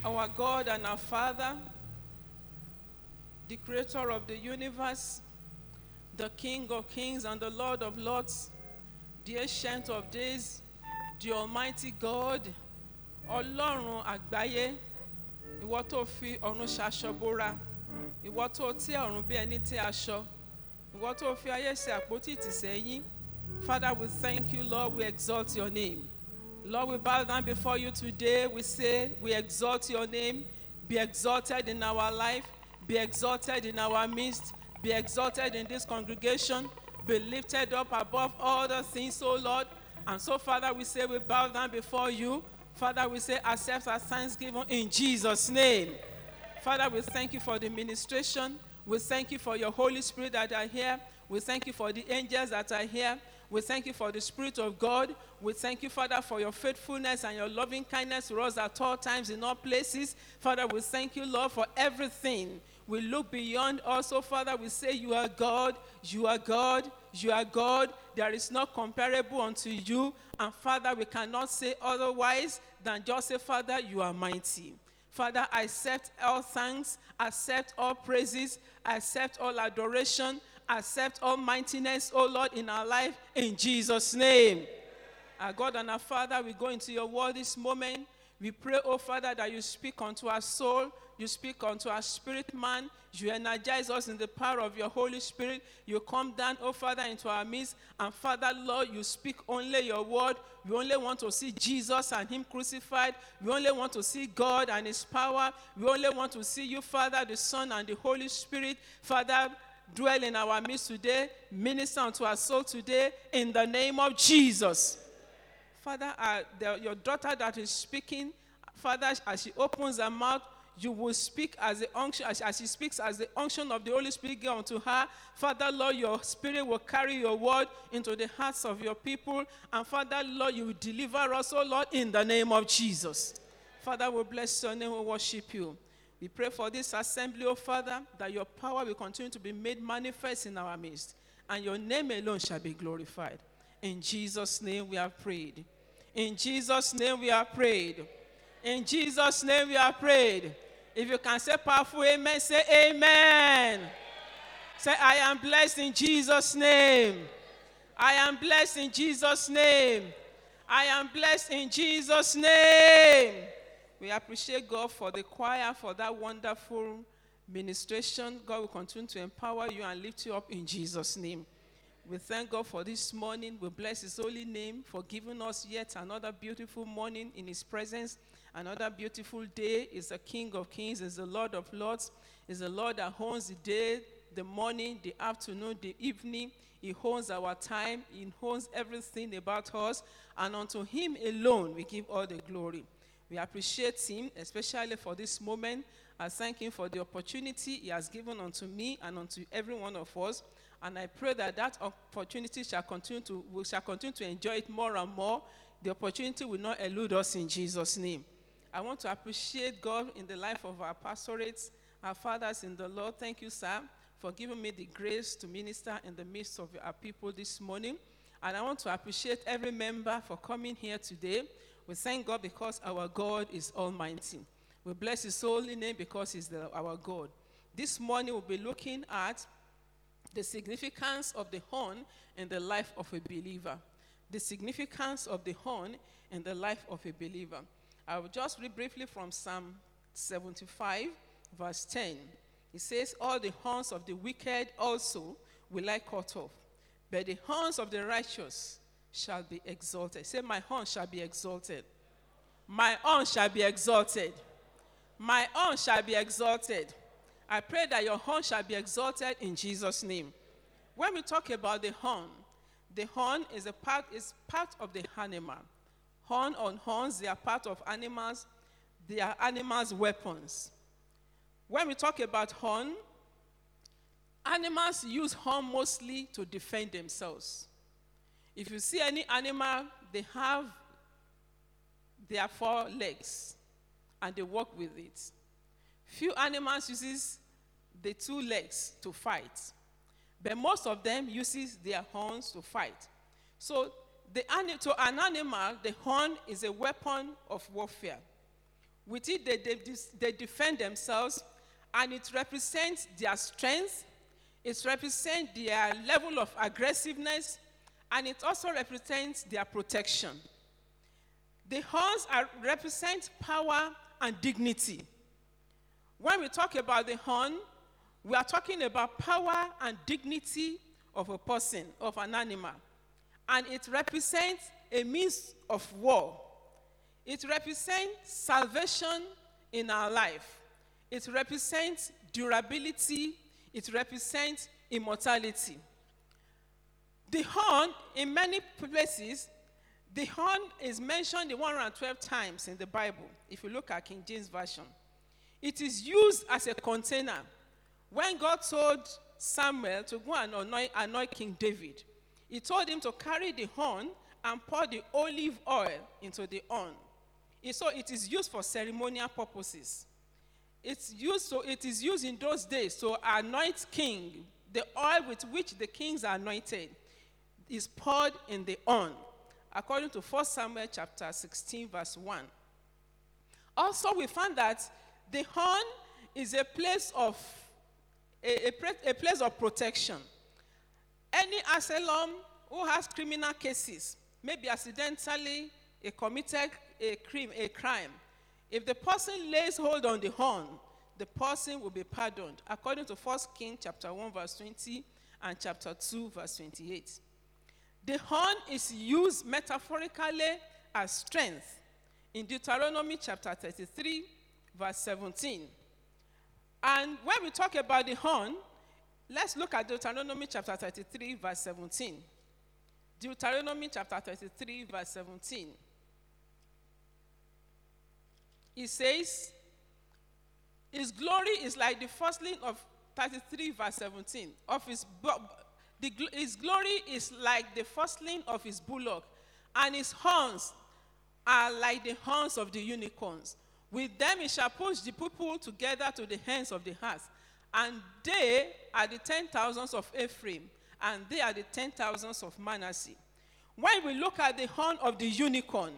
Our God and our Father, the creator of the universe, the King of kings and the Lord of lords, the ancient of days, the almighty God, Ọlọ́run àgbáyé, ìwọ tó fi ọ̀run ṣaṣọ bóra, ìwọ tó tẹ́ ọ̀run bí ẹni tẹ́ aṣọ, ìwọ tó fi ayé ṣe àpótí ìtìsẹ́yìn. Father, we thank you, Lord, we exalt your name. Lord, we bow down before you today. We say, we exalt your name. Be exalted in our life. Be exalted in our midst. Be exalted in this congregation. Be lifted up above all the things, O Lord. And so, Father, we say, we bow down before you. Father, we say, accept our thanksgiving in Jesus' name. Father, we thank you for the ministration. We thank you for your Holy Spirit that are here. We thank you for the angels that are here. We thank you for the Spirit of God. We thank you, Father, for your faithfulness and your loving kindness to us at all times in all places. Father, we thank you, Lord, for everything. We look beyond also, Father, we say you are God, you are God, you are God. There is no comparable unto you. And Father, we cannot say otherwise than just say, Father, you are mighty. Father, accept all thanks, accept all praises, accept all adoration, accept all mightiness, O Lord, in our life, in Jesus' name. Our God and our Father, we go into your word this moment. We pray, oh Father, that you speak unto our soul, you speak unto our spirit man, you energize us in the power of your Holy Spirit. You come down, oh Father, into our midst. And Father, Lord, you speak only your word. We only want to see Jesus and him crucified. We only want to see God and his power. We only want to see you, Father, the Son, and the Holy Spirit. Father, dwell in our midst today. Minister unto our soul today in the name of Jesus. Father, your daughter that is speaking, Father, as she opens her mouth, you will speak as the unction, as she speaks as the unction of the Holy Spirit given unto her. Father, Lord, your spirit will carry your word into the hearts of your people. And Father, Lord, you will deliver us, oh Lord, in the name of Jesus. Father, we bless your name, we worship you. We pray for this assembly, oh Father, that your power will continue to be made manifest in our midst. And your name alone shall be glorified. In Jesus' name we have prayed. In Jesus' name we have prayed. In Jesus' name we have prayed. If you can say powerful amen, say amen. Say, I am blessed in Jesus' name. I am blessed in Jesus' name. I am blessed in Jesus' name. We appreciate God for the choir, for that wonderful ministration. God will continue to empower you and lift you up in Jesus' name. We thank God for this morning. We bless his holy name for giving us yet another beautiful morning in his presence. Another beautiful day. Is the King of kings, is the Lord of lords, is the Lord that owns the day, the morning, the afternoon, the evening. He owns our time. He owns everything about us. And unto him alone we give all the glory. We appreciate him, especially for this moment. I thank him for the opportunity he has given unto me and unto every one of us. And I pray that that opportunity we shall continue to enjoy it more and more. The opportunity will not elude us in Jesus' name. I want to appreciate God in the life of our pastorates, our fathers in the Lord. Thank you, sir, for giving me the grace to minister in the midst of our people this morning. And I want to appreciate every member for coming here today. We thank God because our God is almighty. We bless his holy name because he's our God. This morning we'll be looking at the significance of the horn in the life of a believer. The significance of the horn in the life of a believer. I will just read briefly from Psalm 75, verse 10. It says, all the horns of the wicked also will I cut off, but the horns of the righteous shall be exalted. Say, my horn shall be exalted. My horn shall be exalted. My horn shall be exalted. I pray that your horn shall be exalted in Jesus' name. When we talk about the horn is part of the animal. Horn on horns, they are part of animals. They are animals' weapons. When we talk about horn, animals use horn mostly to defend themselves. If you see any animal, they have their 4 legs, and they walk with it. Few animals uses the 2 legs to fight, but most of them uses their horns to fight. So to an animal, the horn is a weapon of warfare. With it, they defend themselves, and it represents their strength, it represents their level of aggressiveness, and it also represents their protection. The horns represent power and dignity. When we talk about the horn, we are talking about power and dignity of a person, of an animal. And it represents a means of war. It represents salvation in our life. It represents durability. It represents immortality. The horn, in many places, the horn is mentioned 112 times in the Bible, if you look at King James Version. It is used as a container. When God told Samuel to go and anoint King David, he told him to carry the horn and pour the olive oil into the horn. So it is used for ceremonial purposes. It is used in those days to anoint king. The oil with which the kings are anointed is poured in the horn, according to 1 Samuel chapter 16, verse 1. Also, we found that the horn is a place of protection. Any asylum who has criminal cases, maybe accidentally committed a crime, if the person lays hold on the horn, the person will be pardoned, according to 1 Kings chapter 1, verse 20, and chapter 2, verse 28. The horn is used metaphorically as strength in Deuteronomy chapter 33, verse 17. And when we talk about the horn, let's look at Deuteronomy chapter 33, verse 17. Deuteronomy chapter 33, verse 17. It says, his glory is like the firstling of 33, verse 17. His glory is like the firstling of his bullock, and his horns are like the horns of the unicorns. With them he shall push the people together to the hands of the hearth. And they are the 10,000s of Ephraim, and they are the 10,000s of Manasseh. When we look at the horn of the unicorn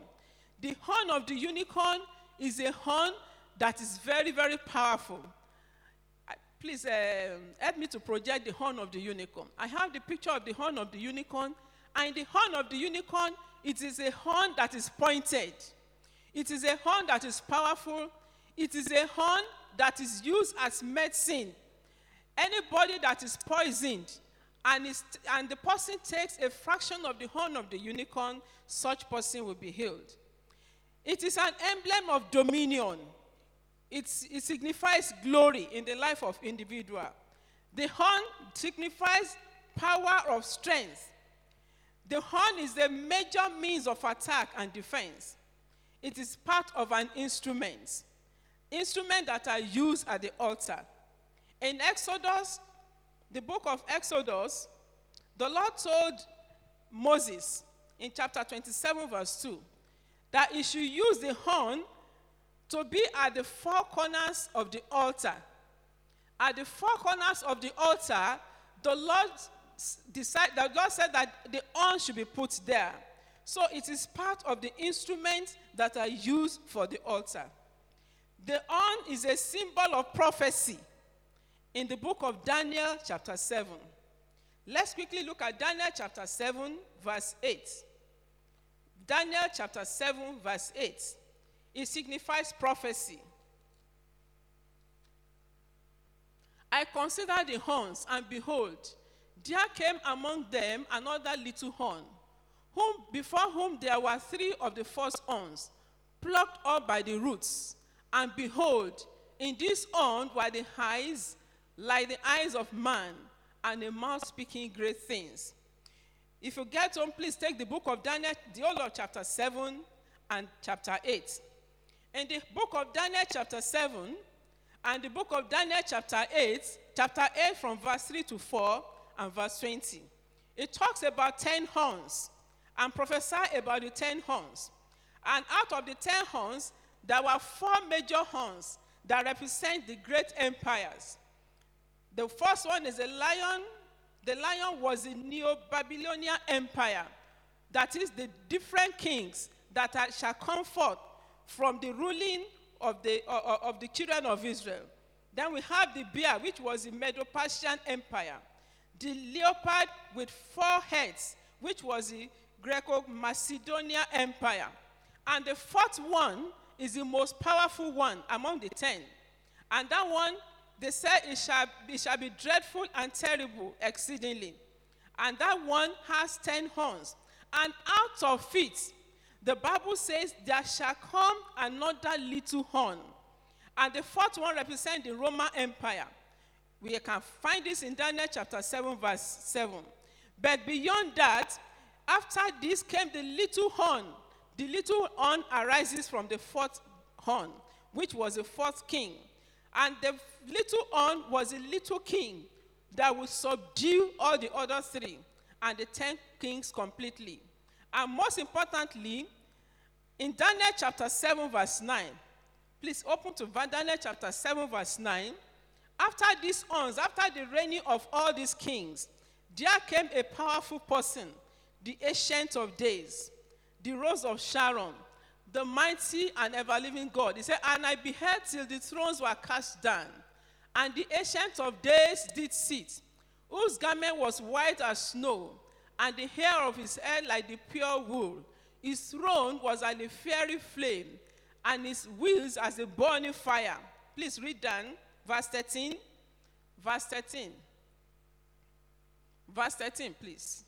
is a horn that is very, very powerful. Please help me to project the horn of the unicorn. I have the picture of the horn of the unicorn, and the horn of the unicorn, it is a horn that is pointed. It is a horn that is powerful. It is a horn that is used as medicine. Anybody that is poisoned and the person takes a fraction of the horn of the unicorn, such person will be healed. It is an emblem of dominion. It signifies glory in the life of individual. The horn signifies power of strength. The horn is the major means of attack and defense. It is part of an instrument that are used at the altar. In Exodus, the book of Exodus, the Lord told Moses in chapter 27, verse 2, that he should use the horn to be at the four corners of the altar. At the four corners of the altar, the Lord said that the horn should be put there. So it is part of the instruments that are used for the altar. The horn is a symbol of prophecy in the book of Daniel chapter 7. Let's quickly look at Daniel chapter 7, verse 8. Daniel chapter 7, verse 8. It signifies prophecy. I considered the horns, and behold, there came among them another little horn, before whom there were three of the first horns, plucked up by the roots. And behold, in this horn were the eyes like the eyes of man, and a mouth speaking great things. If you get home, please take the book of Daniel, the whole of chapter 7 and chapter 8. In the book of Daniel chapter 7 and the book of Daniel chapter 8 from verse 3 to 4 and verse 20, it talks about 10 horns and prophesy about the 10 horns. And out of the 10 horns, there were 4 major horns that represent the great empires. The first one is a lion. The lion was the Neo-Babylonian Empire. That is the different kings that shall come forth from the ruling of the children of Israel. Then we have the bear, which was the Medo-Persian Empire. The leopard with 4 heads, which was the Greco-Macedonia Empire. And the 4th one is the most powerful one among the 10. And that one, they said it shall be dreadful and terrible exceedingly. And that one has 10 horns. And out of it, the Bible says, there shall come another little horn. And the 4th one represents the Roman Empire. We can find this in Daniel chapter 7, verse 7. But beyond that, after this came the little horn. The little horn arises from the 4th horn, which was the 4th king. And the little horn was a little king that would subdue all the other 3 and the 10 kings completely. And most importantly, in Daniel chapter 7, verse 9, please open to Daniel chapter 7, verse 9. After these horns, after the reigning of all these kings, there came a powerful person, the Ancient of Days, the Rose of Sharon, the mighty and ever-living God. He said, and I beheld till the thrones were cast down, and the Ancient of Days did sit, whose garment was white as snow, and the hair of his head like the pure wool. His throne was like a fiery flame, and his wheels as a burning fire. Please read down, verse 13. Verse 13. Verse 13, please.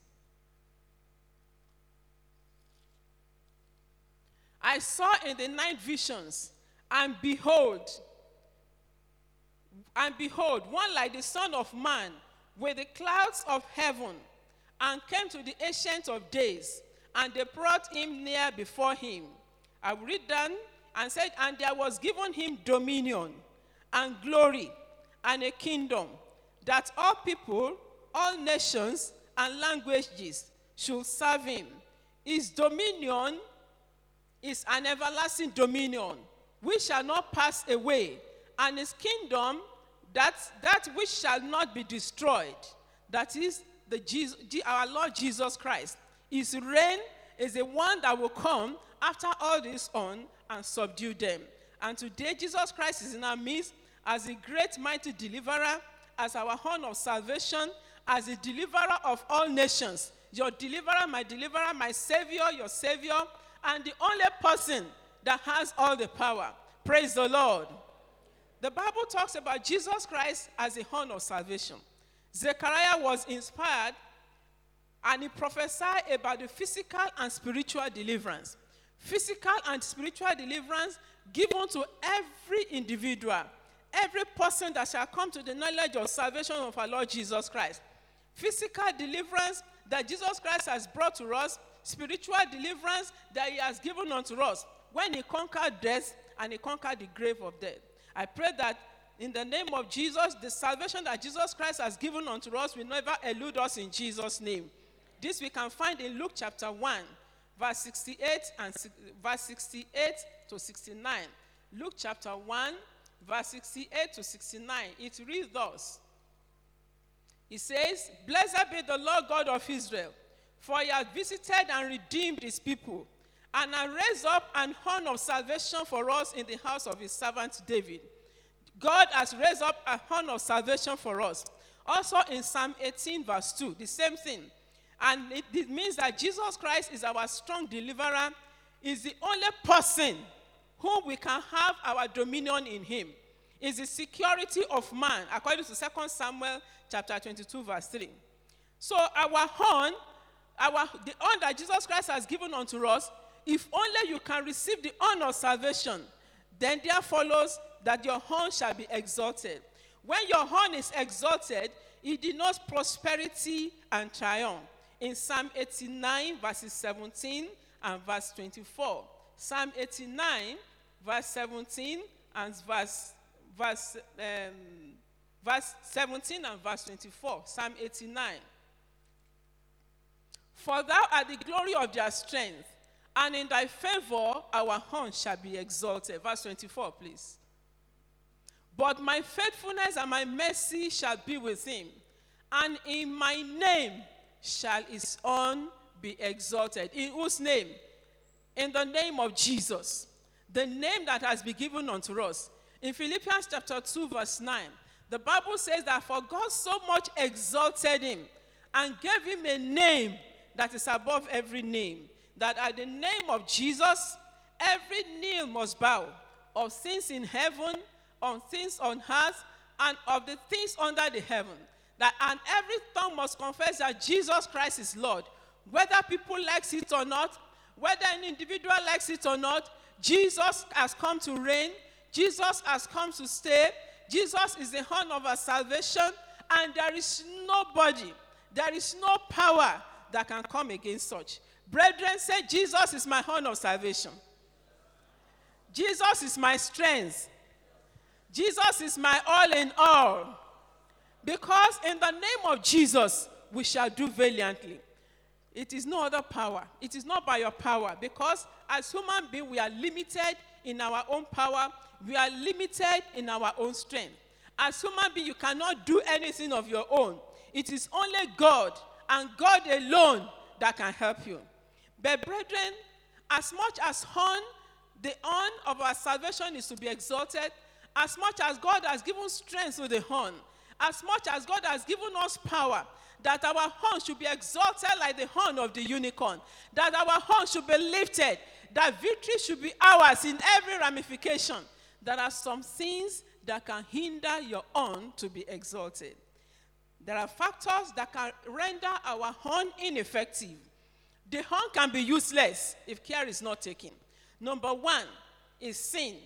I saw in the night visions, and behold, one like the Son of Man, with the clouds of heaven, and came to the Ancient of Days, and they brought him near before him. I will read down, and said, and there was given him dominion, and glory, and a kingdom, that all people, all nations, and languages should serve him. His dominion is an everlasting dominion, which shall not pass away, and his kingdom that which shall not be destroyed. That is our Lord Jesus Christ. His reign is the one that will come after all this on and subdue them. And today Jesus Christ is in our midst as a great mighty deliverer, as our horn of salvation, as the deliverer of all nations. Your deliverer, my savior, your savior, and the only person that has all the power. Praise the Lord. The Bible talks about Jesus Christ as a horn of salvation. Zechariah was inspired and he prophesied about the physical and spiritual deliverance. Physical and spiritual deliverance given to every individual, every person that shall come to the knowledge of salvation of our Lord Jesus Christ. Physical deliverance that Jesus Christ has brought to us, spiritual deliverance that he has given unto us when he conquered death and he conquered the grave of death. I pray that in the name of Jesus, the salvation that Jesus Christ has given unto us will never elude us in Jesus' name. This we can find in Luke chapter 1, verse 68 to 69. Luke chapter 1, verse 68 to 69. It reads thus. It says, blessed be the Lord God of Israel, for he has visited and redeemed his people, and has raised up an horn of salvation for us in the house of his servant David. God has raised up a horn of salvation for us. Also in Psalm 18, verse 2, the same thing. And it means that Jesus Christ is our strong deliverer, is the only person whom we can have our dominion in him. Is the security of man, according to 2 Samuel chapter 22, verse 3. So our horn, the horn that Jesus Christ has given unto us, if only you can receive the honor of salvation, then there follows that your horn shall be exalted. When your horn is exalted, it denotes prosperity and triumph. In Psalm 89, verses 17 and verse 24. Psalm 89, verse 17 and verse 17 and verse 24. Psalm 89. For thou art the glory of their strength, and in thy favor our horn shall be exalted. Verse 24, please. But my faithfulness and my mercy shall be with him, and in my name shall his horn be exalted. In whose name? In the name of Jesus. the name that has been given unto us. In Philippians chapter 2, verse 9, the Bible says that for God so much exalted him and gave him a name that is above every name, that at the name of Jesus, every knee must bow, of things in heaven, of things on earth, and of the things under the heaven. And every tongue must confess that Jesus Christ is Lord. Whether people like it or not, whether an individual likes it or not, Jesus has come to reign. Jesus has come to stay. Jesus is the horn of our salvation, and there is nobody, there is no power that can come against such. Brethren, say, Jesus is my horn of salvation. Jesus is my strength. Jesus is my all in all. Because in the name of Jesus, we shall do valiantly. It is no other power. It is not by your power. Because as human beings, we are limited in our own power. We are limited in our own strength. As human beings, you cannot do anything of your own. It is only God and God alone that can help you. But brethren, as much as the horn of our salvation is to be exalted, as much as God has given strength to the horn, as much as God has given us power, that our horn should be exalted like the horn of the unicorn, that our horn should be lifted, that victory should be ours in every ramification. There are some things that can hinder your horn to be exalted. There are factors that can render our horn ineffective. The horn can be useless if care is not taken. Number one is sin.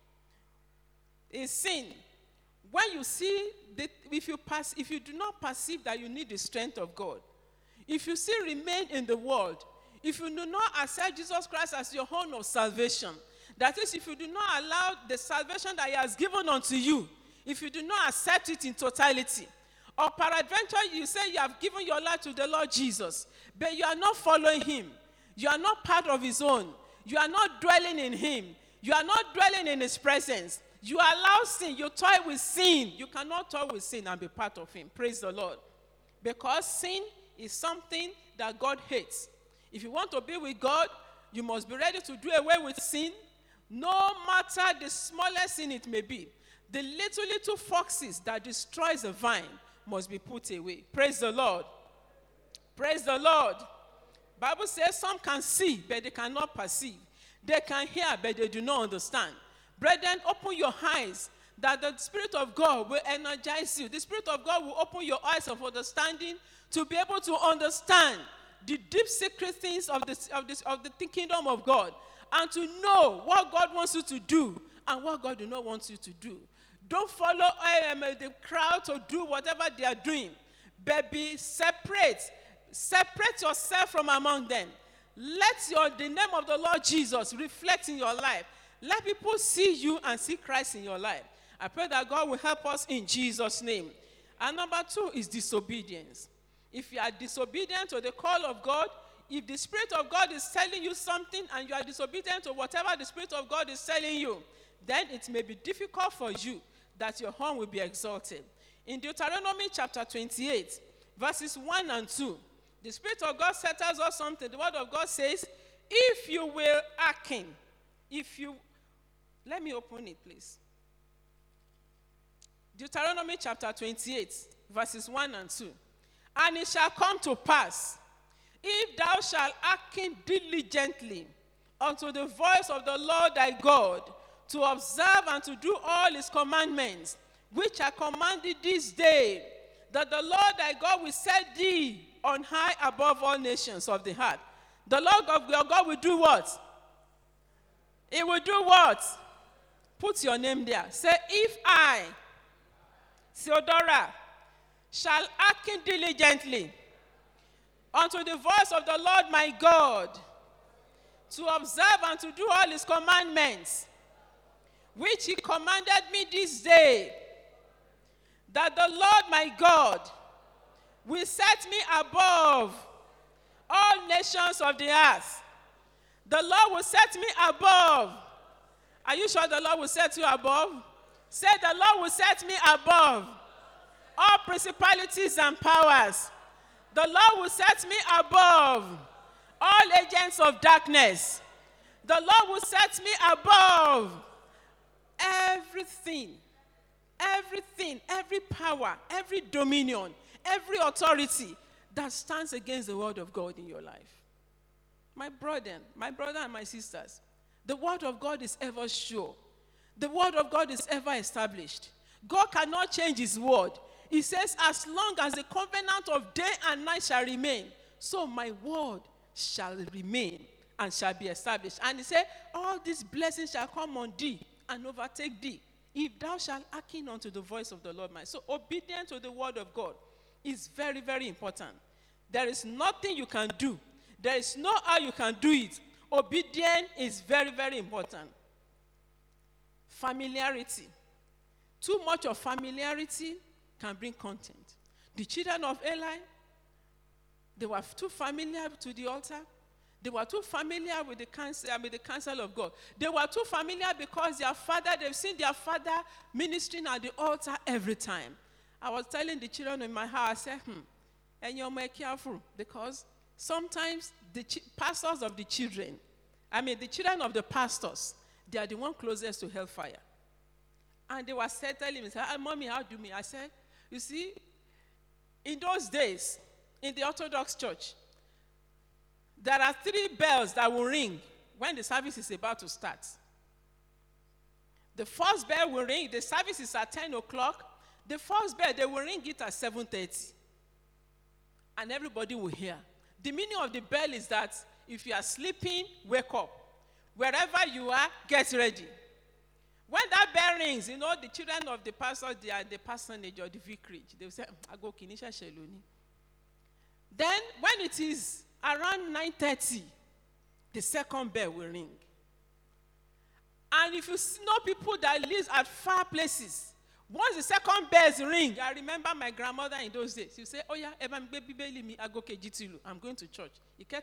Is sin. When you see, if you do not perceive that you need the strength of God, if you still remain in the world, if you do not accept Jesus Christ as your horn of salvation, that is, if you do not allow the salvation that he has given unto you, if you do not accept it in totality, or peradventure you say you have given your life to the Lord Jesus, but you are not following him, you are not part of his own, you are not dwelling in him, you are not dwelling in his presence, you allow sin, you toy with sin. You cannot toy with sin and be part of him. Praise the Lord. Because sin is something that God hates. If you want to be with God, you must be ready to do away with sin, no matter the smallest sin it may be. The little foxes that destroys the vine must be put away. Praise the Lord. Praise the Lord. Bible says some can see, but they cannot perceive. They can hear, but they do not understand. Brethren, open your eyes that the Spirit of God will energize you. The Spirit of God will open your eyes of understanding to be able to understand the deep secret things of the kingdom of God, and to know what God wants you to do and what God does not want you to do. Don't follow the crowd to do whatever they are doing, but be separate. Separate yourself from among them. Let the name of the Lord Jesus reflect in your life. Let people see you and see Christ in your life. I pray that God will help us in Jesus' name. And number two is disobedience. If you are disobedient to the call of God, if the Spirit of God is telling you something and you are disobedient to whatever the Spirit of God is telling you, then it may be difficult for you that your horn will be exalted. In Deuteronomy chapter 28, verses 1 and 2, the Spirit of God tells us something. The Word of God says, if you will hearken, let me open it, please. Deuteronomy chapter 28, verses 1 and 2. And it shall come to pass, if thou shalt hearken diligently unto the voice of the Lord thy God, to observe and to do all his commandments, which I commanded this day, that the Lord thy God will set thee on high above all nations of the earth. The Lord your God will do what? He will do what? Put your name there. Say, if I, Theodora, shall hearken diligently unto the voice of the Lord my God, to observe and to do all his commandments, which he commanded me this day, that the Lord my God will set me above all nations of the earth. The Lord will set me above. Are you sure the Lord will set you above? Say, the Lord will set me above all principalities and powers. The Lord will set me above all agents of darkness. The Lord will set me above everything, every power, every dominion, every authority that stands against the word of God in your life. My brother and my sisters, the word of God is ever sure. The word of God is ever established. God cannot change his word. He says, as long as the covenant of day and night shall remain, so my word shall remain and shall be established. And he said, all these blessings shall come on thee and overtake thee, if thou shalt hearken unto the voice of the Lord. So obedience to the word of God is very, very important. There is nothing you can do. There is no how you can do it. Obedience is very, very important. Familiarity. Too much of familiarity can bring content. The children of Eli, they were too familiar to the altar. They were too familiar with the counsel of God. They were too familiar because they've seen their father ministering at the altar every time. I was telling the children in my house, I said, and you're more careful, because sometimes the pastors of the children, the children of the pastors, they are the one closest to hellfire. And they were telling me, Mommy, how do me? I said, you see, in those days, in the Orthodox Church, there are 3 bells that will ring when the service is about to start. The first bell will ring. The service is at 10 o'clock. The first bell, they will ring it at 7:30. And everybody will hear. The meaning of the bell is that if you are sleeping, wake up. Wherever you are, get ready. When that bell rings, the children of the pastor, they are the parsonage or the vicarage. They will say, I go Kinisha Sheloni. Then, when it is around 9:30, the second bell will ring. And if you know people that live at far places, once the second bells ring, I remember my grandmother in those days. You say, oh yeah, I'm going to church.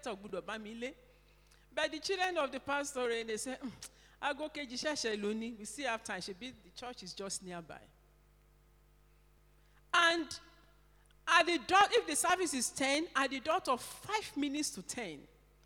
But the children of the pastor, they say, we see after the church is just nearby. And at the dot, if the service is 10, at the dot of 5 minutes to 10,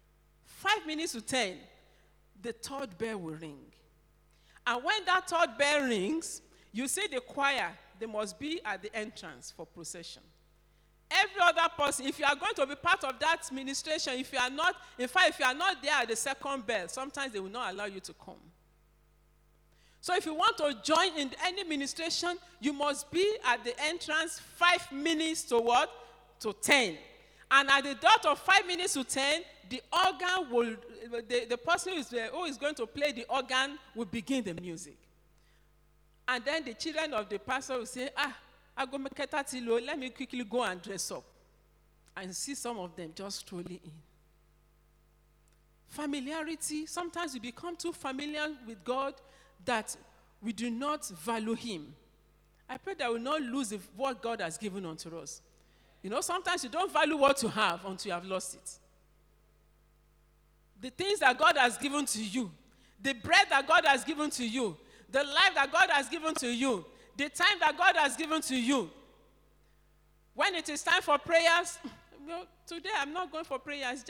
the third bell will ring. And when that third bell rings, you see the choir, they must be at the entrance for procession. Every other person, if you are going to be part of that ministration, if you are not there at the second bell, sometimes they will not allow you to come. So if you want to join in any ministration, you must be at the entrance 5 minutes to what? To 10. And at the dot of 5 minutes to 10, the organ will, the person who is going to play the organ will begin the music. And then the children of the pastor will say, let me quickly go and dress up. And see some of them just strolling in. Familiarity, sometimes we become too familiar with God that we do not value him. I pray that we will not lose what God has given unto us. Sometimes you don't value what you have until you have lost it. The things that God has given to you, the bread that God has given to you, the life that God has given to you, the time that God has given to you. When it is time for prayers, today I'm not going for prayers.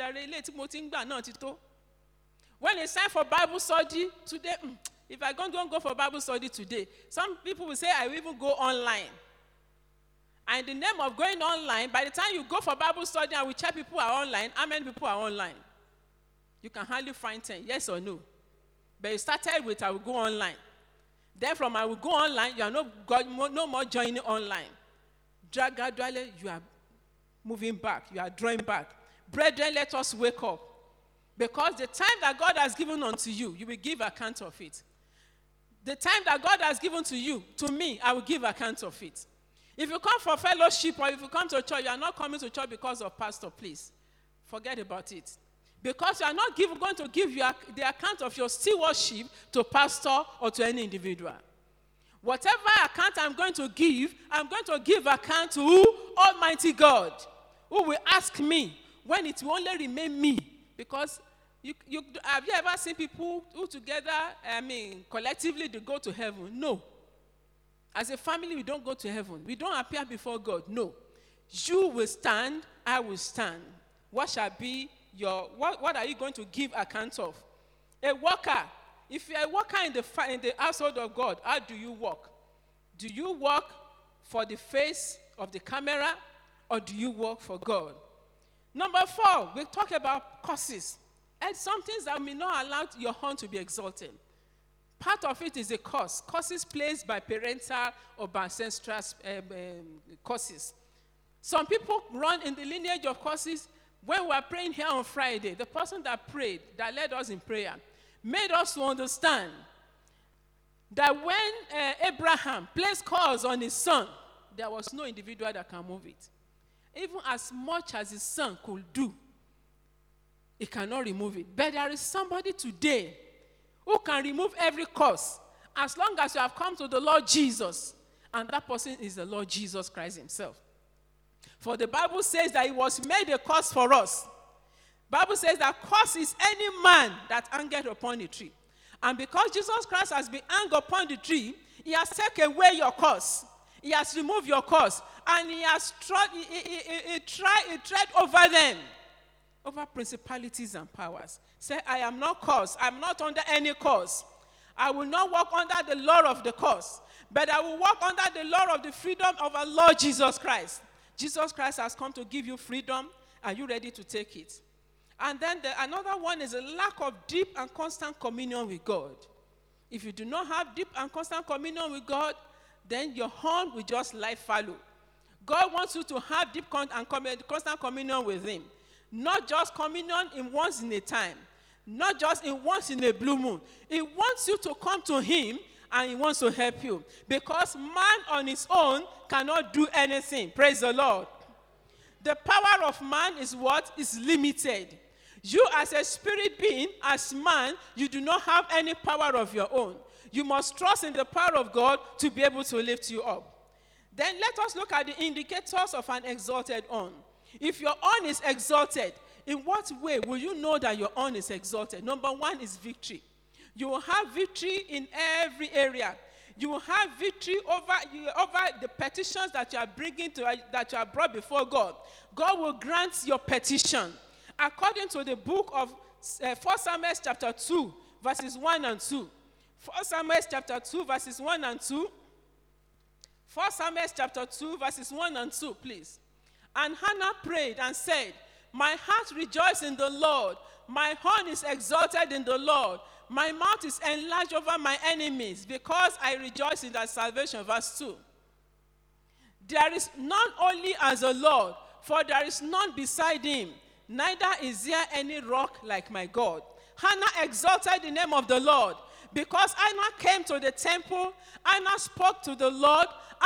When it's time for Bible study, today, if I don't go for Bible study today, some people will say I will even go online. And in the name of going online, by the time you go for Bible study and we check people are online, how many people are online? You can hardly find 10, yes or no. But you started with I will go online. Then from I will go online, you are no more joining online. Gradually, you are moving back. You are drawing back. Brethren, let us wake up. Because the time that God has given unto you, you will give account of it. The time that God has given to you, to me, I will give account of it. If you come for fellowship or if you come to church, you are not coming to church because of pastor, please. Forget about it. Because you are not going to give the account of your stewardship to pastor or to any individual. Whatever account I'm going to give account to who? Almighty God, who will ask me when it will only remain me. Because have you ever seen people who together, collectively they go to heaven? No. As a family, we don't go to heaven. We don't appear before God. No. You will stand, I will stand. What shall be what are you going to give account of? A worker. If you're a worker in the household of God, how do you work? Do you work for the face of the camera, or do you work for God? Number 4, we talk about curses. And some things that may not allow your horn to be exalted. Part of it is a curse. Curses placed by parental or by ancestral curses. Some people run in the lineage of curses. When we are praying here on Friday, the person that prayed, that led us in prayer, made us to understand that when Abraham placed curse on his son, there was no individual that can move it. Even as much as his son could do, he cannot remove it. But there is somebody today who can remove every curse as long as you have come to the Lord Jesus. And that person is the Lord Jesus Christ himself. For the Bible says that he was made a curse for us. Bible says that curse is any man that hangeth upon a tree. And because Jesus Christ has been hung upon the tree, he has taken away your curse. He has removed your curse. And he has tread over them. Over principalities and powers. Say, I am not cursed. I am not under any curse. I will not walk under the law of the curse, but I will walk under the law of the freedom of our Lord Jesus Christ. Jesus Christ has come to give you freedom. Are you ready to take it? And then another one is a lack of deep and constant communion with God. If you do not have deep and constant communion with God, then your horn will just lie fallow. God wants you to have deep and constant communion with him. Not just communion in once in a time. Not just in once in a blue moon. He wants you to come to him and he wants to help you. Because man on his own cannot do anything. Praise the Lord. The power of man is what? Is limited. You as a spirit being, as man, you do not have any power of your own. You must trust in the power of God to be able to lift you up. Then let us look at the indicators of an exalted horn. If your horn is exalted, in what way will you know that your horn is exalted? Number 1 is victory. You will have victory in every area. You will have victory over the petitions that you are bringing that you have brought before God. God will grant your petition. According to the book of 1 Samuel chapter 2, verses 1 and 2. 1 Samuel chapter 2, verses 1 and 2. 1 Samuel chapter 2, verses 1 and 2, please. And Hannah prayed and said, my heart rejoices in the Lord. My horn is exalted in the Lord. My mouth is enlarged over my enemies, because I rejoice in thy salvation. Verse 2. There is none only as the Lord, for there is none beside him. Neither is there any rock like my God. Hannah exalted the name of the Lord. Because Hannah came to the temple, Hannah spoke to the Lord,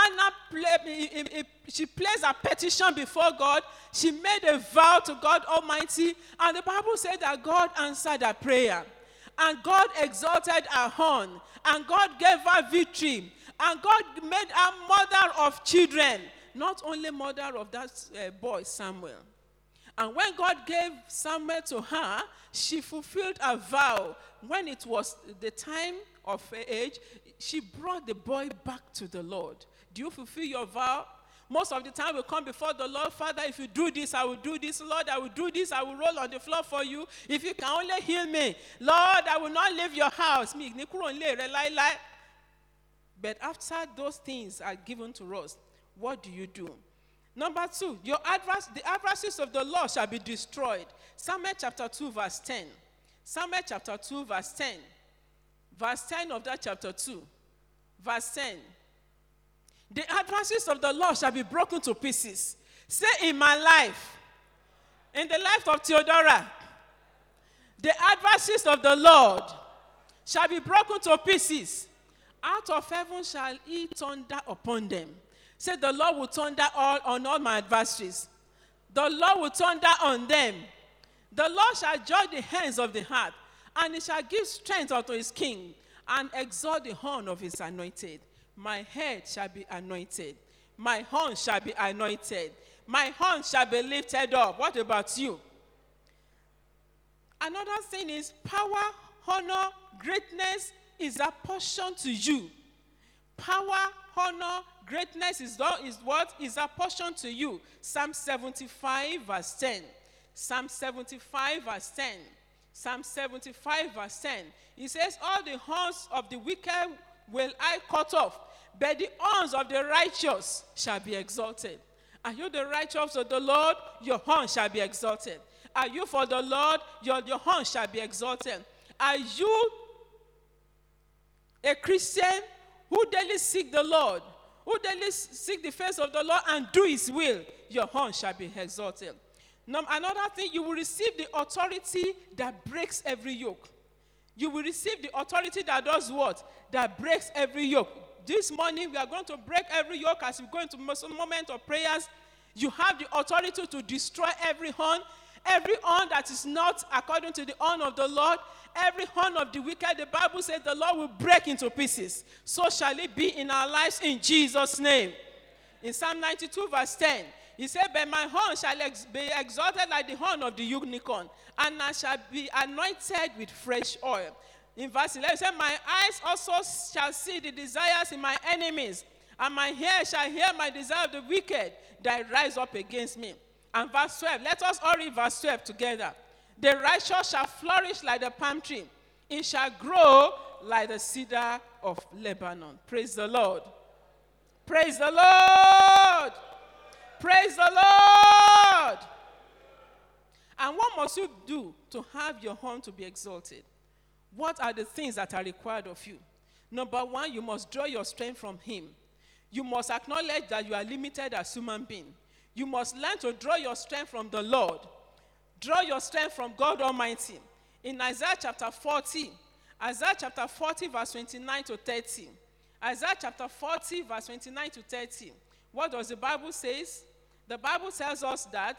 she placed a petition before God. She made a vow to God Almighty. And the Bible said that God answered her prayer. And God exalted her horn. And God gave her victory. And God made her mother of children. Not only mother of that boy, Samuel. And when God gave Samuel to her, she fulfilled a vow. When it was the time of her age, she brought the boy back to the Lord. Do you fulfill your vow? Most of the time we come before the Lord, Father, if you do this, I will do this. Lord, I will do this. I will roll on the floor for you. If you can only heal me. Lord, I will not leave your house. But after those things are given to us, what do you do? Number 2, the adversaries of the Lord shall be destroyed. Samuel chapter 2, verse 10. Samuel chapter 2, verse 10. Verse 10 of that chapter 2. Verse 10. The adversaries of the Lord shall be broken to pieces. Say, in my life, in the life of Theodora, the adversaries of the Lord shall be broken to pieces. Out of heaven shall he thunder upon them. Say, the Lord will thunder on all my adversaries. The Lord will thunder on them. The Lord shall judge the hands of the heart, and he shall give strength unto his king, and exalt the horn of his anointed. My head shall be anointed. My horn shall be anointed. My horn shall be lifted up. What about you? Another thing is power, honor, greatness is a portion to you. Power, honor, greatness is what is a portion to you. Psalm 75 verse 10. Psalm 75 verse 10. Psalm 75 verse 10. He says, all the horns of the wicked will I cut off, but the horns of the righteous shall be exalted. Are you the righteous of the Lord? Your horn shall be exalted. Are you for the Lord? Your horn shall be exalted. Are you a Christian who daily seek the Lord, who daily seek the face of the Lord and do his will? Your horn shall be exalted. Another thing, you will receive the authority that breaks every yoke. You will receive the authority that does what? That breaks every yoke. This morning, we are going to break every yoke as we go into a moment of prayers. You have the authority to destroy every horn that is not according to the horn of the Lord, every horn of the wicked. The Bible says the Lord will break into pieces. So shall it be in our lives in Jesus' name. In Psalm 92 verse 10, he said, but my horn shall be exalted like the horn of the unicorn, and I shall be anointed with fresh oil. In verse 11, he said, my eyes also shall see the desires in my enemies, and my ear shall hear my desire of the wicked that rise up against me. And verse 12, let us all read verse 12 together. The righteous shall flourish like the palm tree. It shall grow like the cedar of Lebanon. Praise the Lord. Praise the Lord. Praise the Lord. And what must you do to have your horn to be exalted? What are the things that are required of you? Number one, you must draw your strength from him. You must acknowledge that you are limited as human being. You must learn to draw your strength from the Lord. Draw your strength from God Almighty. In Isaiah chapter 40 verse 29 to 30. Isaiah chapter 40 verse 29 to 30. What does the Bible say? The Bible tells us that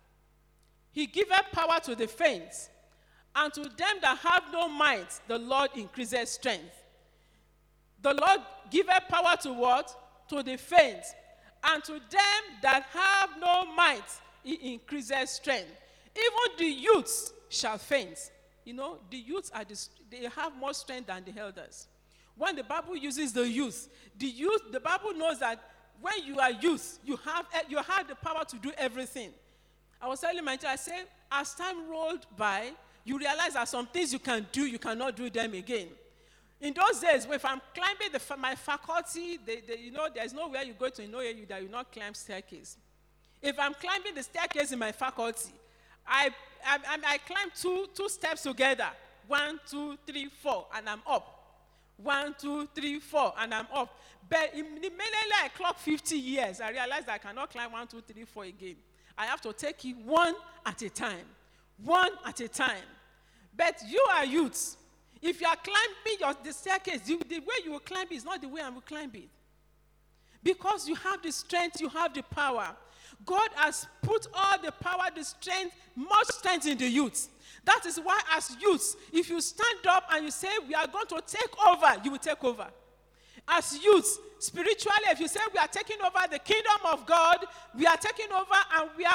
he giveth power to the faint, and to them that have no might, the Lord increases strength. The Lord giveth power to what? To the faint. And to them that have no might, he increases strength. Even the youths shall faint. You know, the youths they have more strength than the elders. When the Bible uses the youth, the Bible knows that when you are youth, you have the power to do everything. I was telling my child, I said, as time rolled by, you realize that some things you can do, you cannot do them again. In those days, if I'm climbing my faculty, there's nowhere you go to know you that you not climb staircase. If I'm climbing the staircase in my faculty, I climb two steps together. 1, 2, 3, 4, and I'm up. 1, 2, 3, 4, and I'm up. But immediately I clock 50 years, I realized I cannot climb 1, 2, 3, 4 again. I have to take it one at a time. One at a time. But you are youths. If you are climbing the staircase, the way you will climb it is not the way I will climb it. Because you have the strength, you have the power. God has put all the power, the strength, much strength in the youth. That is why as youths, if you stand up and you say, we are going to take over, you will take over. As youths, spiritually, if you say we are taking over the kingdom of God, we are taking over and we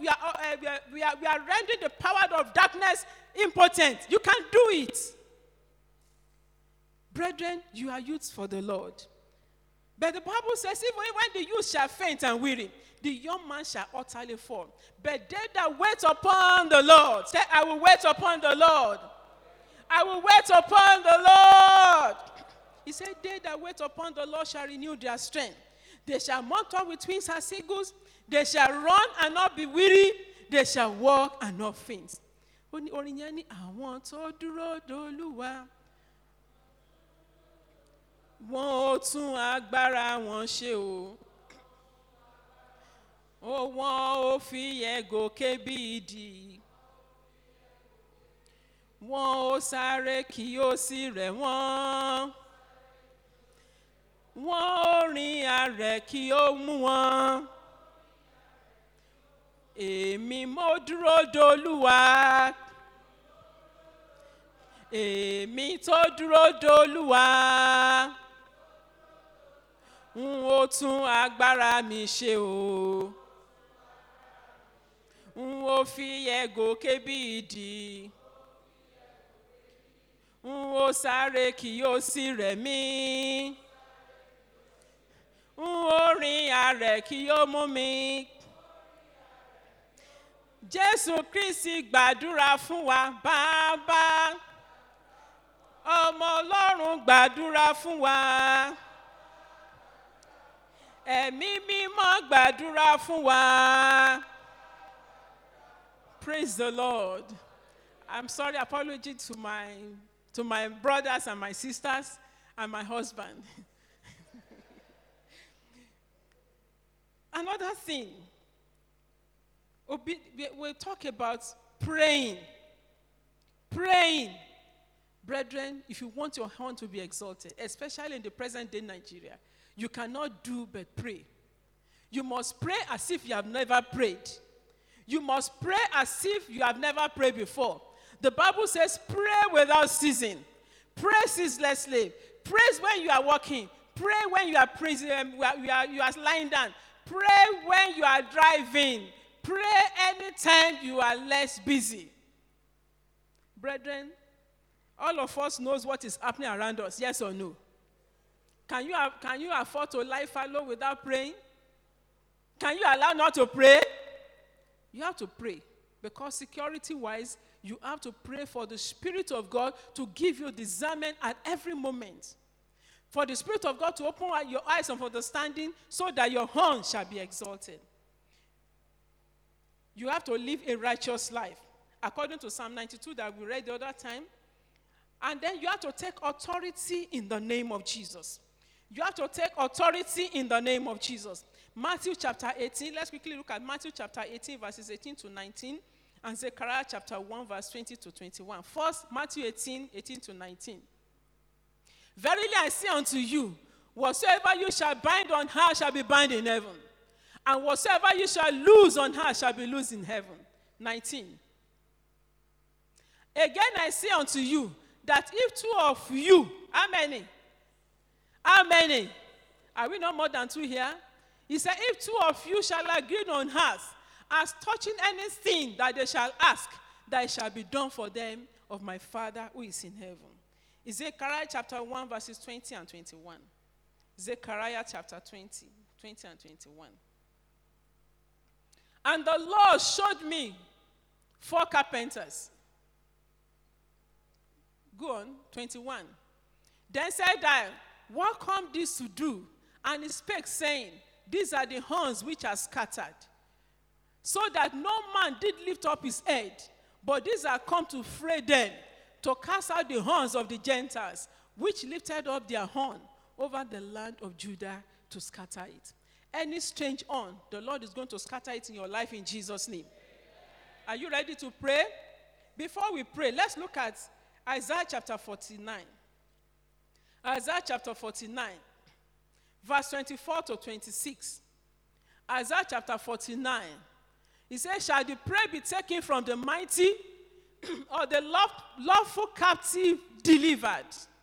are rendering the power of darkness impotent. You can do it. Brethren, you are youths for the Lord. But the Bible says, even when the youth shall faint and weary, the young man shall utterly fall. But they that wait upon the Lord, say, I will wait upon the Lord. I will wait upon the Lord. He said, they that wait upon the Lord shall renew their strength. They shall mount up with wings as eagles. They shall run and not be weary. They shall walk and not faint. Orin yẹn ni àwọn tó dúró d'Olúwa. Wọ́n ó tún agbára wọn ṣe o. Wọ́n ó fi ìyẹ́ gòkè bí idì. Wọ́n ó sáré kí ó sì rẹ̀ wọ́n. Wọ́n ó rìn arẹ̀ kí ó mú wọn. Èmi mo dúró d'Olúwa. Èmi tó dúró d'Olúwa. N ó tún agbára mi ṣe o. N ó fi ìyẹ́ gòkè bí idì. N ó sáré kí ó sì rẹ̀ mí. N ó rìn arẹ̀ kí ó mú mi. Jésù Kristi gbàdúrà fún wa bàbá. Ọmọ Ọlọ́run gbàdúrà fún wa. Ẹ̀mí mímọ́ gbàdúrà fún wa. Praise the Lord. I'm sorry, apology to my brothers and my sisters and my husband. Another thing, we'll talk about praying. Praying. Brethren, if you want your horn to be exalted, especially in the present day Nigeria, you cannot do but pray. You must pray as if you have never prayed. You must pray as if you have never prayed before. The Bible says, pray without ceasing. Pray ceaselessly. Praise when you are walking. Pray when you are praising, you are lying down. Pray when you are driving. Pray anytime you are less busy. Brethren, all of us knows what is happening around us, yes or no? Can you afford to lie fallow without praying? Can you allow not to pray? You have to pray, because security-wise, you have to pray for the Spirit of God to give you discernment at every moment. For the Spirit of God to open your eyes of understanding so that your horn shall be exalted. You have to live a righteous life, according to Psalm 92 that we read the other time. And then you have to take authority in the name of Jesus. You have to take authority in the name of Jesus. Matthew chapter 18, let's quickly look at Matthew chapter 18, verses 18 to 19, and Zechariah chapter 1, verse 20 to 21. First, Matthew 18, 18 to 19. Verily I say unto you, whatsoever you shall bind on earth shall be bound in heaven, and whatsoever you shall loose on earth shall be loosed in heaven. 19. Again I say unto you, that if two of you, how many? How many? Are we not more than two here? He said, if two of you shall agree on earth, as touching anything that they shall ask, that it shall be done for them of my Father who is in heaven. Zechariah chapter 1, verses 20 and 21. Zechariah chapter 20 and 21. And the Lord showed me 4 carpenters. Go on, 21. Then said I, what come these to do? And he spake, saying, these are the horns which are scattered, so that no man did lift up his head, but these are come to fray them, to cast out the horns of the Gentiles, which lifted up their horn over the land of Judah to scatter it. Any strange horn, the Lord is going to scatter it in your life in Jesus' name. Are you ready to pray? Before we pray, let's look at Isaiah chapter 49. Isaiah chapter 49, verse 24 to 26. Isaiah chapter 49. He says, shall the prey be taken from the mighty, or the lawful captive delivered?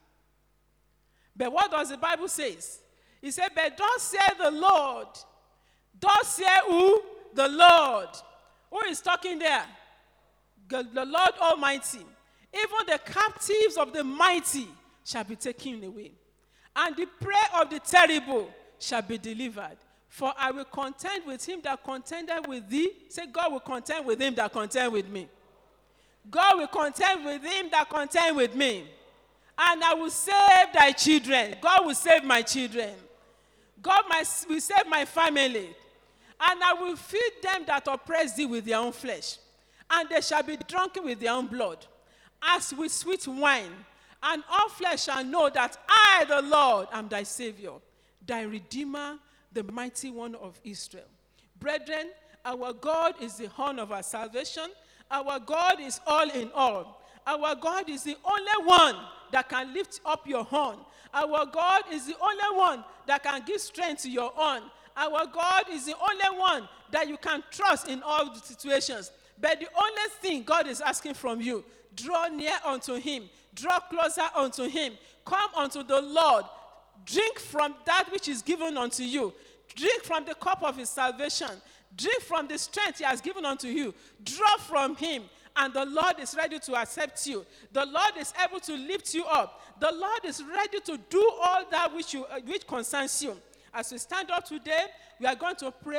But what does the Bible say? He said, but thus saith the Lord. Thus saith who? The Lord. Who is talking there? The Lord Almighty. Even the captives of the mighty shall be taken away, and the prey of the terrible shall be delivered. For I will contend with him that contended with thee. Say, God will contend with him that contend with me. God will contend with him that contend with me. And I will save thy children. God will save my children. God will save my family. And I will feed them that oppress thee with their own flesh. And they shall be drunken with their own blood, as with sweet wine. And all flesh shall know that I, the Lord, am thy Savior, thy Redeemer, the mighty one of Israel. Brethren, our God is the horn of our salvation. Our God is all in all. Our God is the only one that can lift up your horn. Our God is the only one that can give strength to your horn. Our God is the only one that you can trust in all the situations. But the only thing God is asking from you, draw near unto him. Draw closer unto him. Come unto the Lord. Drink from that which is given unto you. Drink from the cup of his salvation. Drink from the strength he has given unto you. Draw from him, and the Lord is ready to accept you. The Lord is able to lift you up. The Lord is ready to do all that which concerns you. As we stand up today, we are going to pray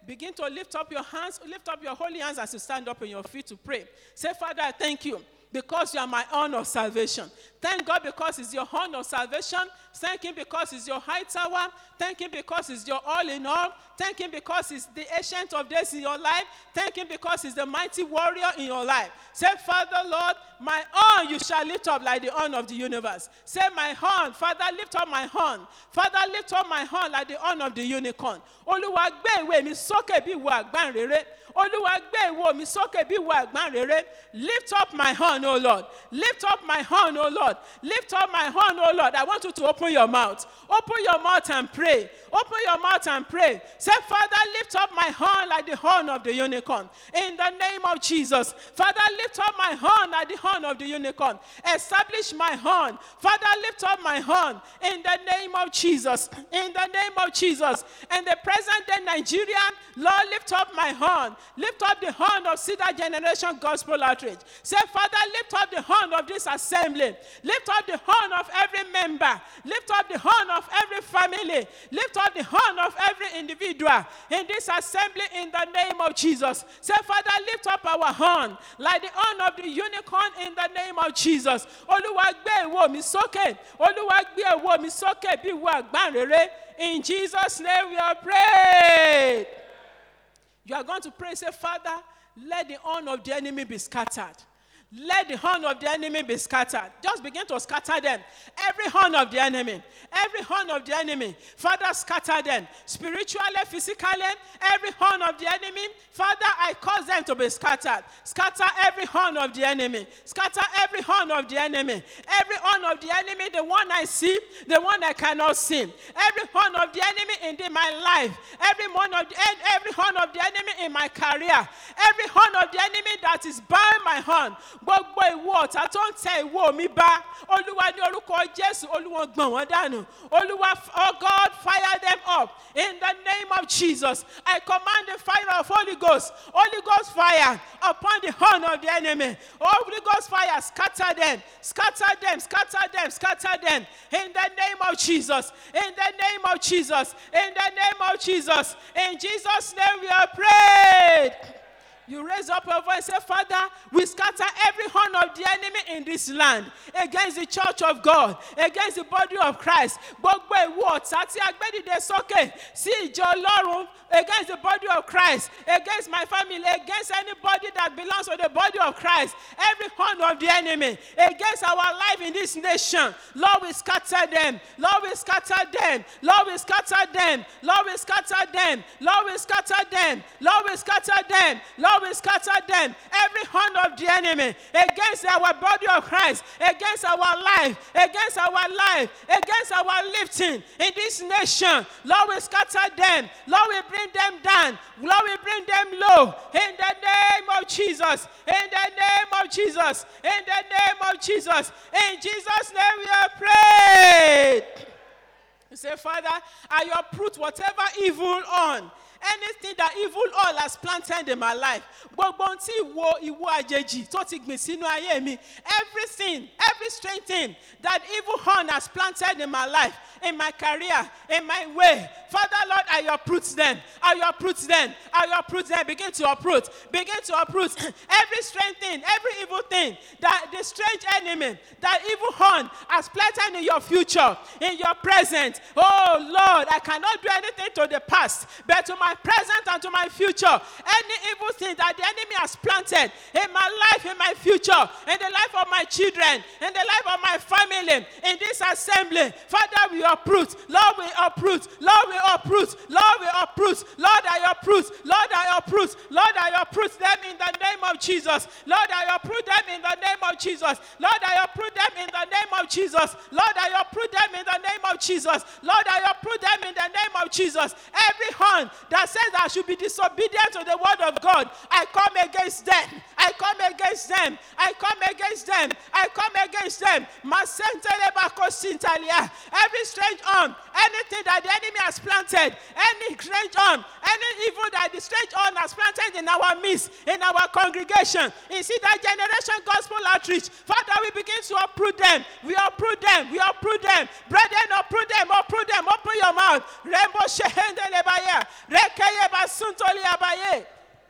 Begin to lift up your hands, lift up your holy hands as you stand up on your feet to pray. Say, Father, I thank you because you are my horn of salvation. Thank God because it's your horn of salvation. Thank him because it's your high tower. Thank him because it's your all in all. Thank him because it's the ancient of days in your life. Thank him because he's the mighty warrior in your life. Say, Father, Lord, my horn you shall lift up like the horn of the universe. Say, my horn, Father, lift up my horn. Father, lift up my horn like the horn of the unicorn. Olúwa gbé ìwé mi sókè bí ìwọ àgbáǹréré. Olúwa gbé ìwé mi sókè bí ìwọ àgbáǹréré. Lift up my horn, O Lord. Lift up my horn, O Lord. Lift up my horn, O Lord. I want you to open your mouth. Open your mouth and pray. Open your mouth and pray. Say, Father, lift up my horn like the horn of the unicorn. In the name of Jesus. Father, lift up my horn like the horn of the unicorn. Establish my horn. Father, lift up my horn. In the name of Jesus. In the name of Jesus. And the present day Nigeria, Lord, lift up my horn. Lift up the horn of Cedar Generation Gospel Outreach. Say, Father, lift up the horn of this assembly. Lift up the horn of every member. Lift up the horn of every family. Lift up the horn of every individual in this assembly in the name of Jesus. Say, Father, lift up our horn like the horn of the unicorn in the name of Jesus. Olúwa gbé ìwo mi sókè. Olúwa gbé ìwo mi sókè bí ìwo àgbáǹréré. In Jesus' name we are praying. You are going to pray, say, Father, let the horn of the enemy be scattered. Let the horn of the enemy be scattered. Just begin to scatter them. Every horn of the enemy. Every horn of the enemy. Father, scatter them. Spiritually, physically, every horn of the enemy. Father, I cause them to be scattered. Scatter every horn of the enemy. Scatter every horn of the enemy. Every horn of the enemy, the one I see, the one I cannot see. Every horn of the enemy in my life. Every horn of the enemy in my career. Every horn of the enemy that is by my horn. Gbogbo ìwọ ọ̀tá tó ń tẹ ìwọ mi bá. Olúwa ní orúkọ Jésù, Olúwa gbọ̀n wọ́n dànù. Olúwa, oh God, fire them up. In the name of Jesus, I command the fire of Holy Ghost. Holy Ghost fire upon the horn of the enemy. Holy Ghost fire, scatter them. Scatter them, scatter them, scatter them. In the name of Jesus. In the name of Jesus. In the name of Jesus. In Jesus' name we are prayed. You raise up your voice and say, Father, we scatter every horn of the enemy in this land against the church of God, against the body of Christ. Gbogbo ìwọ ọ̀tá tí a gbé dìde sókè sí ìjọ Ọlọ́run, against the body of Christ, against my family, against anybody that belongs to the body of Christ. Every horn of the enemy against our life in this nation. Lord, we scatter them. Lord, we scatter them. Lord, we scatter them. Lord, we scatter them. Lord, we scatter them. Lord, we scatter them. Lord, we scatter them. Every horn of the enemy against our body of Christ, against our life, against our lifting in this nation. Lord, we scatter them. Lord, we bring them down. Lord, we bring them low. In the name of Jesus. In the name of Jesus. In the name of Jesus. In Jesus' name we are prayed. You say, Father, I uproot whatever evil on. Anything that evil all has planted in my life. Everything, every strange thing that evil horn has planted in my life, in my career, in my way. Father, Lord, I uproot them. I uproot them. I uproot them. Begin to uproot. Begin to uproot every strange thing, every evil thing that the strange enemy, that evil horn has planted in your future, in your present. Oh, Lord, I cannot do anything to the past, but to my present and to my future. Any evil thing that the enemy has planted in my life, in my future, in the life of my children, in the life of my family, in this assembly, Father, we uproot. Lord, we uproot. Lord, we uproot. Lord, we uproot. Lord, I uproot. Lord, I uproot. Lord, I uproot them in the name of Jesus. Lord, I uproot them in the name of Jesus. Lord, I uproot them in the name of Jesus. Lord, I uproot them in the name of Jesus. Lord, I uproot them in the name of Jesus. Every horn that says I should be disobedient to the word of God, I come against them. I come against them. I come against them. I come against them. Every strange arm, anything that the enemy has planted, any strange arm, Any evil that the strange horn has planted in our midst, in our congregation, in See That Generation Gospel Outreach, Father, we begin to uproot them. We uproot them. We uproot them. Brethren, uproot them. Uproot them. Open your mouth. Rembo shehende lebaya. Rekeye basuntoli abaye.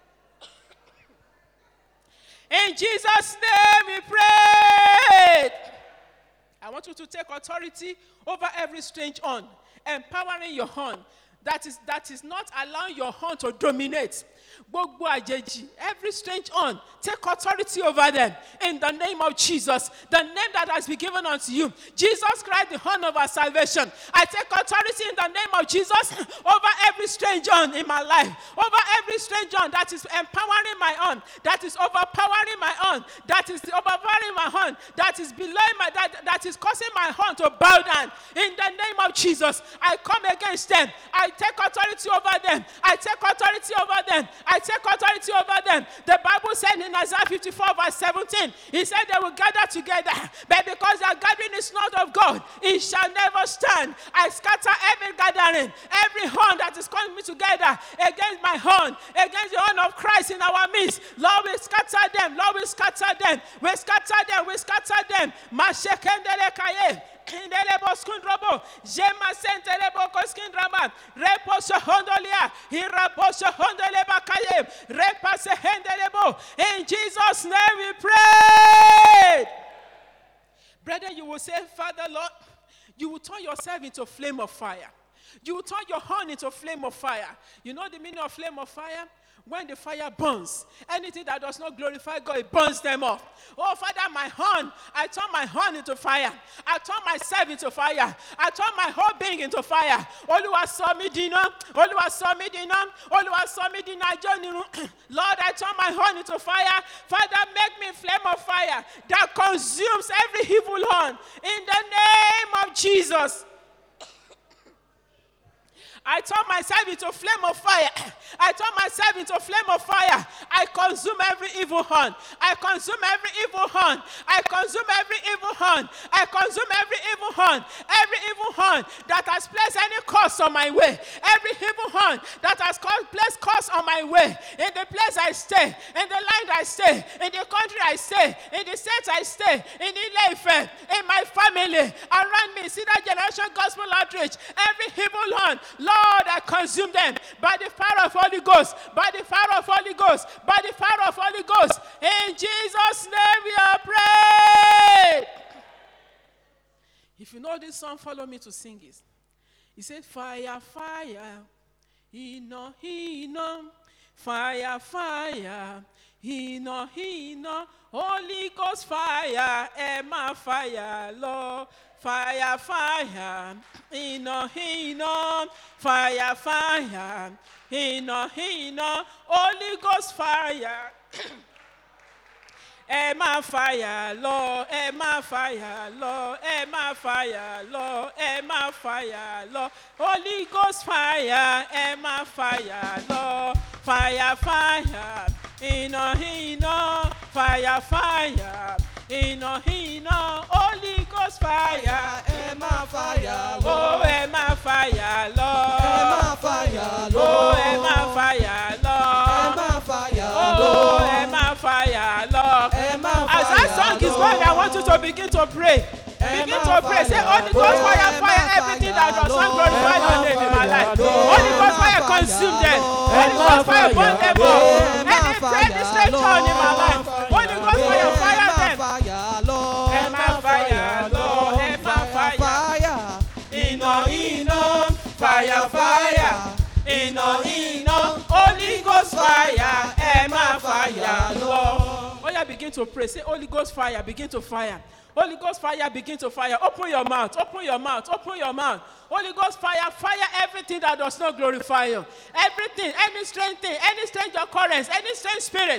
In Jesus' name we pray. I want you to take authority over every strange horn, empowering your horn. That is not allowing your horn to dominate. Every strange horn, take authority over them in the name of Jesus, the name that has been given unto you. Jesus Christ, the horn of our salvation. I take authority in the name of Jesus over every strange horn in my life, over every strange horn that is empowering my horn, that is overpowering my horn, that is overpowering my horn, that is below my that is causing my horn to bow down. In the name of Jesus, I come against them. I take authority over them. I take authority over them. I take authority over them. The Bible said in Isaiah 54 verse 17, he said they will gather together, but because their gathering is not of God, it shall never stand. I scatter every gathering, every horn that is calling me together against my horn, against the horn of Christ in our midst. Lord, we scatter them. Lord, we scatter them. We scatter them. We scatter them. Mashekendele kaye. Kindelebo skundrobo, jema sentelebo koskindrama, reposo hondolia, hiraposo hondeleba kaye, repase hendelebo. In Jesus' name we pray. Brethren, you will say, Father, Lord, you will turn yourself into a flame of fire. You will turn your horn into a flame of fire. You know the meaning of flame of fire? When the fire burns, anything that does not glorify God, it burns them off. Oh, Father, my horn, I turn my horn into fire. I turn myself into fire. I turn my whole being into fire. Oluwa saw me dinner. Oluwa saw me dinner. Oluwa saw me dinner. Lord, I turn my horn into fire. Father, make me a flame of fire that consumes every evil horn. In the name of Jesus. I turn myself into a flame of fire. I turn myself into a flame of fire. I consume every evil horn. I consume every evil horn. I consume every evil horn. I consume every evil horn. Every evil horn that has placed any curse on my way. Every evil horn that has placed curse on my way. In the place I stay, in the land I stay, in the country I stay, in the state I stay, in the life, in my family, around me. See That Generation Gospel Outreach. Every evil horn, Lord, I consume them by the fire of Holy Ghost, by the fire of Holy Ghost, by the fire of Holy Ghost. In Jesus' name we are praying. If you know this song, follow me to sing it. He said, fire, fire, hino, hino, fire, fire, hino, hino, Holy Ghost fire, Emma fire, Lord. Fire, fire, hino, hino, fire, fire, hino, hino, Holy Ghost fire. Emma fire, Lord, Emma fire, Lord, Emma fire, Lord, Emma fire, Lord, Holy Ghost fire, Emma fire, Lord, fire, fire, hino, hino, fire, fire. Hino, hino, Holy Ghost fire, Emma fire, Lord. Oh, Emma fire, Lord. Emma fire, Lord. Oh, Emma fire, Lord. Emma fire, Oh, Lord. Emma fire, Lord. Emma As that song is going, I want you to begin to pray. Begin to pray. Say, Holy Ghost fire, fire, everything that does not glorify your name in my life. Holy Ghost fire, consume them. Holy Ghost fire, burn them up. Any strange horn in my life. Holy Ghost fire, fire them. Emma fire, Lord, Emma fire. Hino, hino, fire, fire. Hino, hino, Holy Ghost fire, Emma fire, Lord. Oh yeah, begin to pray. Say, Holy Ghost fire, begin to fire. Holy Ghost fire, begin to fire. Open your mouth, open your mouth, open your mouth. Holy Ghost fire, fire everything that does not glorify you. Everything, any strange thing, any strange occurrence, any strange spirit.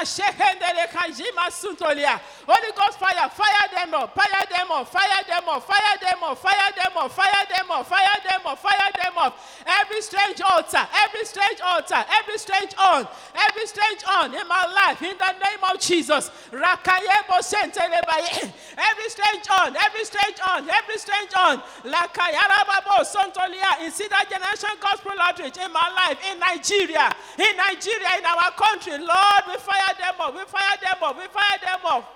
Holy Ghost fire, fire them up, fire them up, fire them up, fire them up, fire them up, fire them up, fire them up, fire them up. Every every strange altar, every strange altar, every strange on in my life, in the name of Jesus. Rakayebo sentelebaye. Every strange on, every strange on, every strange on. Lakayarababo sontolia in Cedar Generation Gospel Outreach in my life, in Nigeria, in our country. Lord, we fire them up, we fire them up, we fire them up.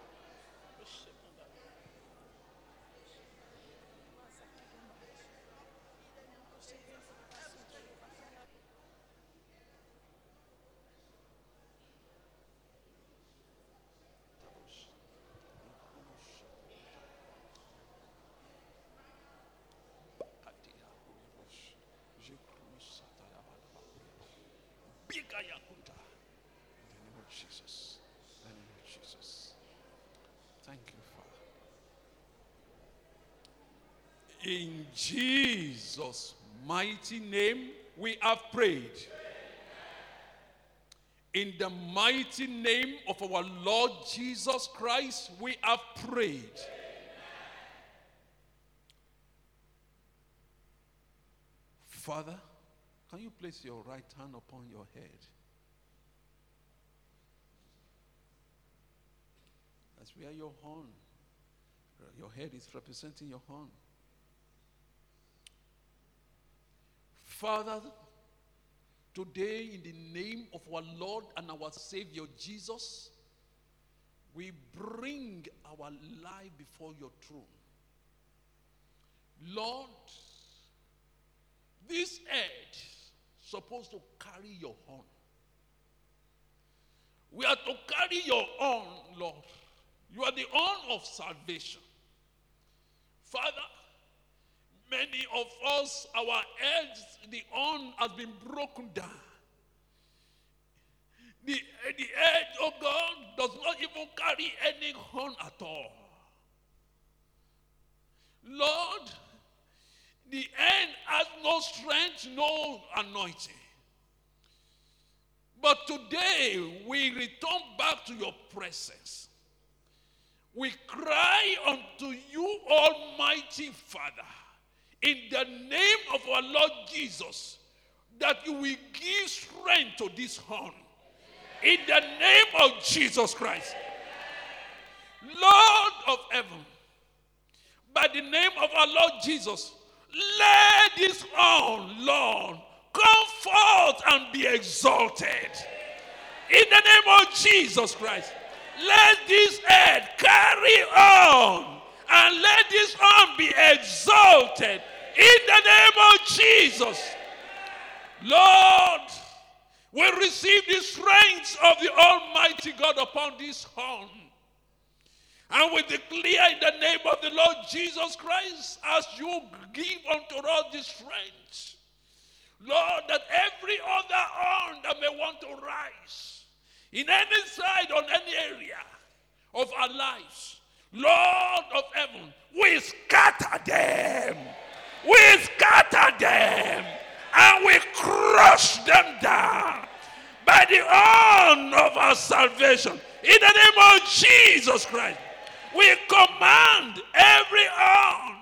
In Jesus' mighty name, we have prayed. In the mighty name of our Lord Jesus Christ, we have prayed. Father, can you place your right hand upon your head? That's where your horn. Your head is representing your horn. Father, today in the name of our Lord and our Savior Jesus, we bring our life before your throne. Lord, this head supposed to carry your horn. We are to carry your horn, Lord. You are the horn of salvation. Father, many of us, our heads, the horn has been broken down. The head, oh God, does not even carry any horn at all. Lord, the head has no strength, no anointing. But today, we return back to your presence. We cry unto you, Almighty Father, in the name of our Lord Jesus, that you will give strength to this horn. In the name of Jesus Christ. Lord of heaven, by the name of our Lord Jesus, let this horn, Lord, come forth and be exalted. In the name of Jesus Christ, let this head carry on and let this horn be exalted. In the name of Jesus, Lord, we receive the strength of the Almighty God upon this horn. And we declare in the name of the Lord Jesus Christ, as you give unto us the strength, Lord, that every other horn that may want to rise in any side or any area of our lives, Lord of heaven, we scatter them. We scatter them. And we crush them down by the horn of our salvation. In the name of Jesus Christ, we command every horn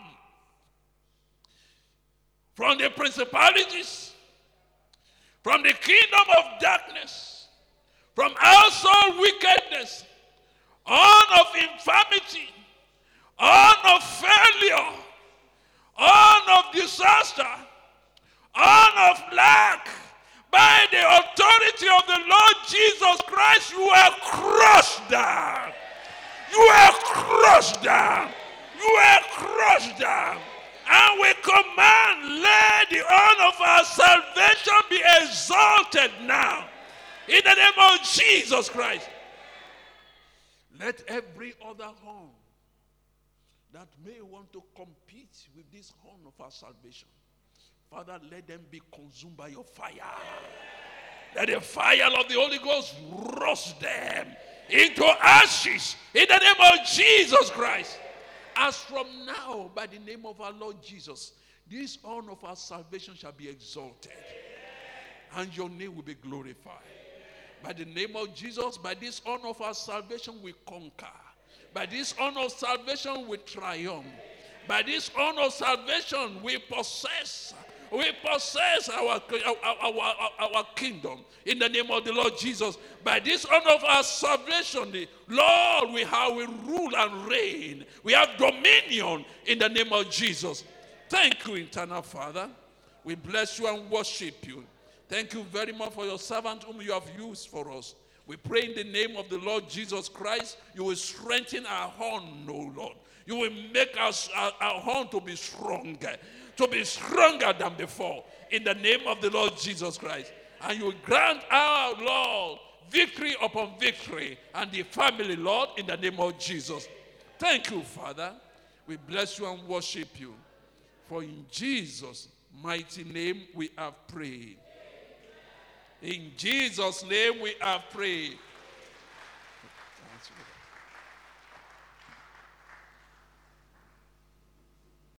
from the principalities, from the kingdom of darkness, from household wickedness, horn of infirmity, horn of failure, horn of disaster, horn of lack, by the authority of the Lord Jesus Christ, you are crushed down. You are crushed down. You are crushed down. And we command, let the horn of our salvation be exalted now. In the name of Jesus Christ. Let every other horn that may want to compete with this horn of our salvation, Father, let them be consumed by your fire. Let the fire of the Holy Ghost roast them into ashes in the name of Jesus Christ. As from now, by the name of our Lord Jesus, this horn of our salvation shall be exalted, and your name will be glorified. By the name of Jesus, by this horn of our salvation, we conquer. By this horn of salvation, we triumph. By this horn of salvation, we possess We possess our kingdom in the name of the Lord Jesus. By this honor of our salvation, Lord, we rule and reign. We have dominion in the name of Jesus. Thank you, eternal Father. We bless you and worship you. Thank you very much for your servant whom you have used for us. We pray in the name of the Lord Jesus Christ, you will strengthen our horn, O Lord. You will make our horn to be stronger than before, in the name of the Lord Jesus Christ. And you will grant our Lord victory upon victory, and the family, Lord, in the name of Jesus. Thank you, Father. We bless you and worship you. For in Jesus' mighty name we have prayed. In Jesus' name we have prayed.